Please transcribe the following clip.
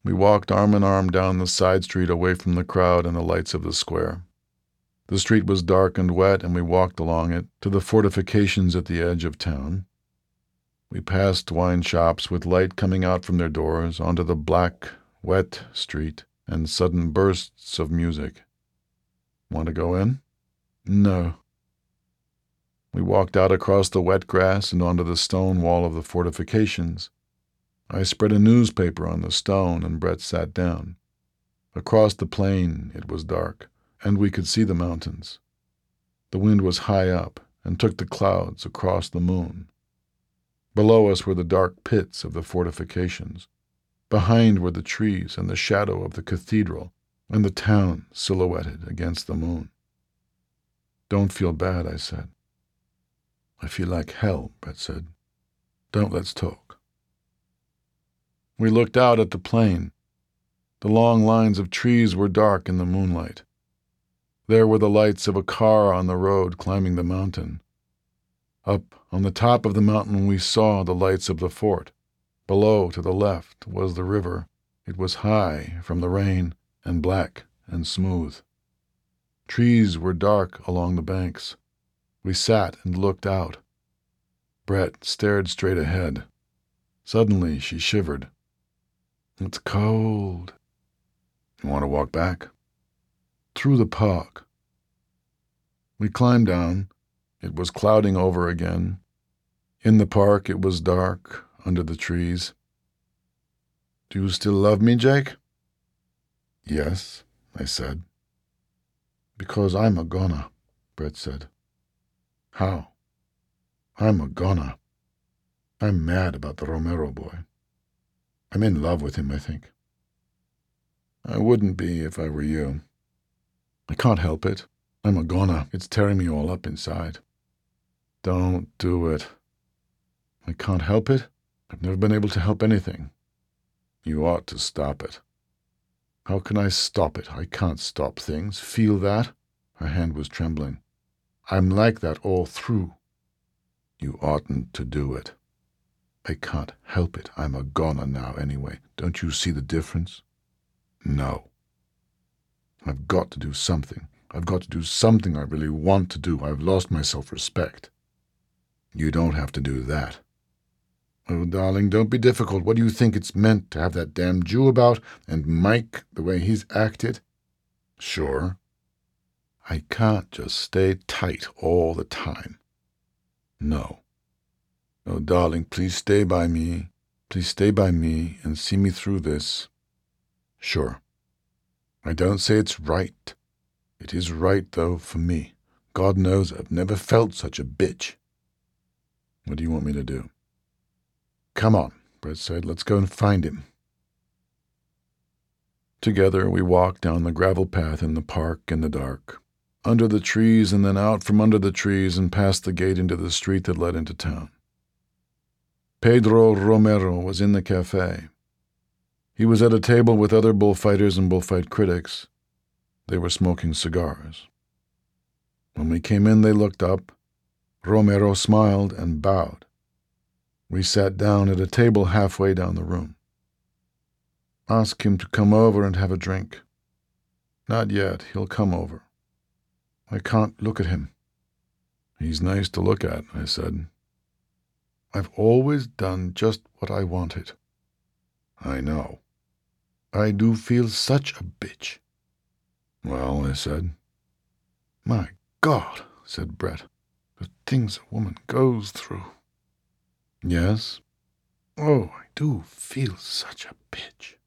We walked arm in arm down the side street away from the crowd and the lights of the square. The street was dark and wet, and we walked along it to the fortifications at the edge of town. We passed wine shops with light coming out from their doors onto the black, wet street and sudden bursts of music. Want to go in? No. We walked out across the wet grass and onto the stone wall of the fortifications. I spread a newspaper on the stone, and Brett sat down. Across the plain it was dark, and we could see the mountains. The wind was high up and took the clouds across the moon. Below us were the dark pits of the fortifications. Behind were the trees and the shadow of the cathedral and the town silhouetted against the moon. Don't feel bad, I said. I feel like hell, Brett said. Don't let's talk. We looked out at the plain. The long lines of trees were dark in the moonlight. There were the lights of a car on the road climbing the mountain. Up on the top of the mountain we saw the lights of the fort. Below, to the left, was the river. It was high from the rain and black and smooth. Trees were dark along the banks. We sat and looked out. Brett stared straight ahead. Suddenly she shivered. It's cold. You want to walk back? Through the park. We climbed down. It was clouding over again. In the park it was dark, under the trees. Do you still love me, Jake? Yes, I said. Because I'm a goner, Brett said. How? I'm a goner. I'm mad about the Romero boy. I'm in love with him, I think. I wouldn't be if I were you. I can't help it. I'm a goner. It's tearing me all up inside. Don't do it. I can't help it. I've never been able to help anything. You ought to stop it. How can I stop it? I can't stop things. Feel that? Her hand was trembling. I'm like that all through. You oughtn't to do it. I can't help it. I'm a goner now anyway. Don't you see the difference? No. I've got to do something. I've got to do something I really want to do. I've lost my self-respect. You don't have to do that. Oh, darling, don't be difficult. What do you think it's meant to have that damn Jew about, and Mike, the way he's acted? Sure. I can't just stay tight all the time. No. Oh, darling, please stay by me. Please stay by me and see me through this. Sure. I don't say it's right. It is right, though, for me. God knows I've never felt such a bitch. What do you want me to do? Come on, Brett said. Let's go and find him. Together we walked down the gravel path in the park in the dark, under the trees and then out from under the trees and past the gate into the street that led into town. Pedro Romero was in the cafe. He was at a table with other bullfighters and bullfight critics. They were smoking cigars. When we came in, they looked up. Romero smiled and bowed. We sat down at a table halfway down the room. Ask him to come over and have a drink. Not yet. He'll come over. I can't look at him. He's nice to look at, I said. I've always done just what I wanted. I know. I do feel such a bitch. Well, I said. My God, said Brett. The things a woman goes through. Yes? Oh, I do feel such a bitch.